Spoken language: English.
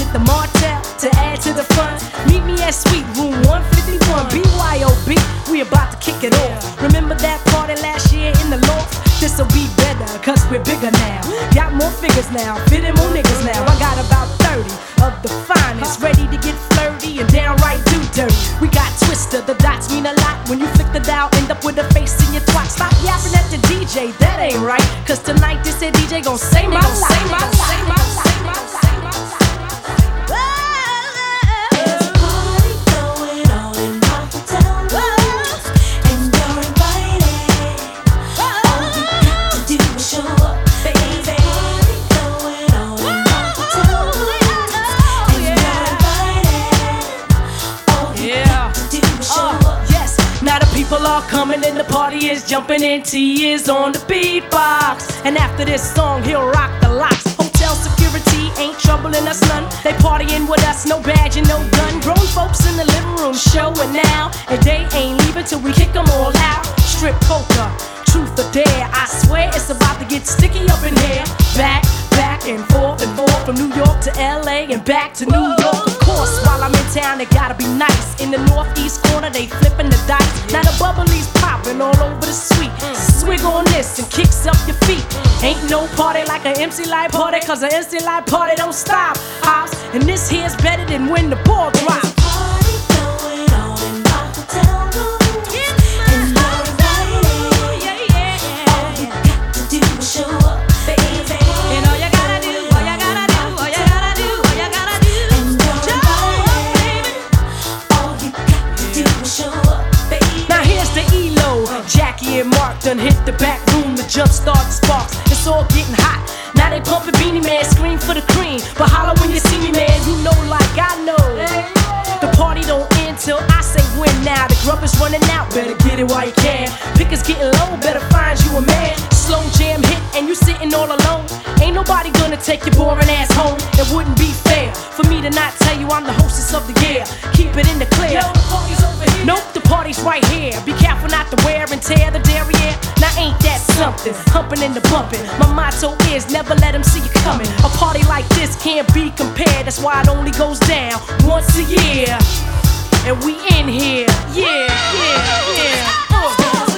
with the Martell to add to the fun. Meet me at Suite Room 151, BYOB. We about to kick it off. Remember that party last year in the loft? This'll be better, cause we're bigger now. Got more figures now, fitting more niggas now. I got about 30 of the finest, ready to get flirty and downright do dirty. We got Twister, the dots mean a lot. When you flick the dial, end up with a face in your twat. Stop yapping at the DJ, that ain't right. Cause tonight this here DJ gon' save my life. People are coming and the party is jumping in. T is on the beatbox, and after this song he'll rock the locks. Hotel security ain't troubling us none. They partying with us, no badge and no gun. Grown folks in the living room showing now, and they ain't leaving till we kick them all out. Strip poker, truth or dare, I swear it's about to get sticky up in here. Back and forth from New York to LA and back to New York. Of course, while I'm in town, it gotta be nice. In the northeast corner, they flipping the dice. Now the bubbly's popping all over the suite. Swig on this and kicks up your feet. Ain't no party like an MC Light party, cause an MC Light party don't stop. Hops, and this here's better than when the ball drops. Jackie and Mark done hit the back room to jumpstart the sparks. It's all getting hot. Now they pumping Beanie Man, scream for the cream. But holla when you see me, man, you know like I know. The party don't end till I say when now. The grub is running out, better get it while you can. Pickers getting low, better find you a man. Slow jam hit and you sitting all alone. Ain't nobody gonna take your boring ass home. It wouldn't be fair for me to not tell you I'm the hostess of the year. Keep it in the clear. Yo, the party's over here. Nope, the party's right here. Be careful not to wear and tear the derriere. Now ain't that something? Humping and the bumping. My motto is never let them see you coming. A party like this can't be compared. That's why it only goes down once a year. And we in here. Yeah.